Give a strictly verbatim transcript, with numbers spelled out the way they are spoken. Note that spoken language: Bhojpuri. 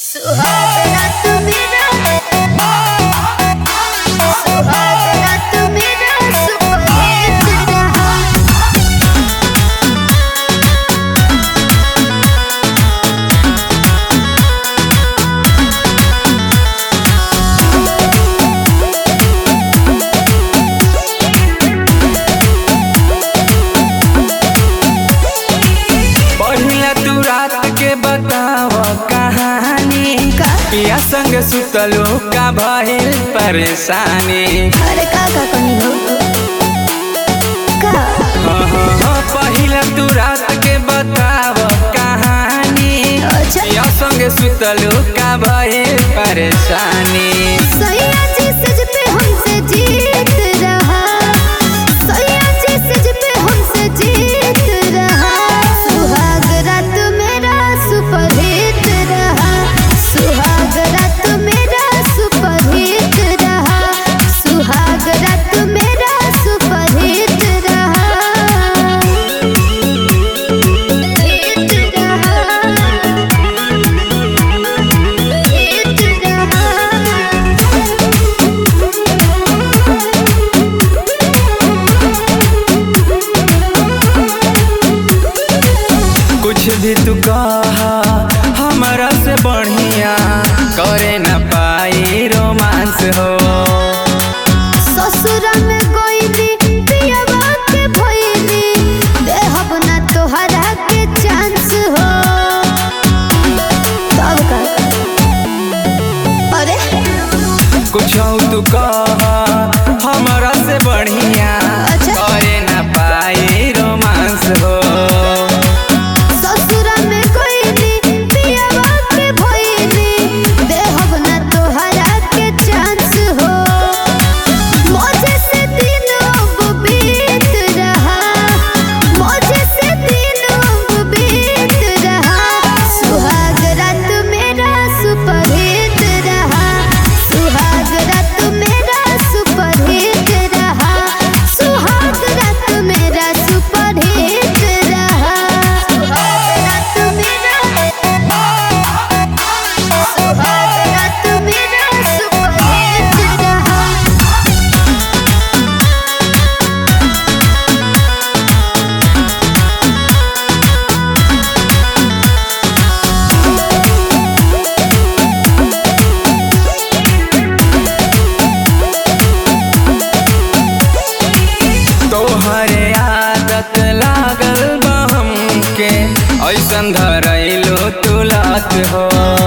सुहागना तू मेरा सुहागना तू मेरा सुपरहिट रहा। पहिला तू रात के बताव कहानी पिया संग सुतलो का भइल परेशानी। अरे का का कनी हो का हाँ हाँ हाँ पहिला तू रात के बताव कहानी अच्छा पिया संग सुतलो का भइल परेशानी। सैया जी सज पे हमसे जीत रहा सैया जी सज पे हमसे जीत रहा। सुहाग रात मेरा सुपरहिट रहा सुहाग रात मेरा सुपरहिट रहा सुहाग रात मेरा सुपरहिट रहा हिट रहा हिट रहा। कुछ भी तू कहा हमारा से बढ़िया करे न पाई रोमांस हो। ससुरा में गइली पियवा के भइली देहब ना तोहरा के चांस हो। तब का अरे कुछ तू कहा हमारा से बढ़िया अच्छा। करे न पाई रोमांस हो। ससुरा में गइली पियवा के भइली देहब ना तोहरा के चांस हो। मौजे से दिन अब बीत रहा मौजे से दिन अब बीत रहा। सुहाग रात मेरा सुपरहिट रहा सुहाग रात मेरा सुपरहिट रहा सुहाग रात मेरा सुपरहिट रहा। सुहाग रात मेरा सुहाग रात मेरा सुपरहिट रहा। तोहरे आदत लागल बा हमके ऐसन धरैलो तू लात हो।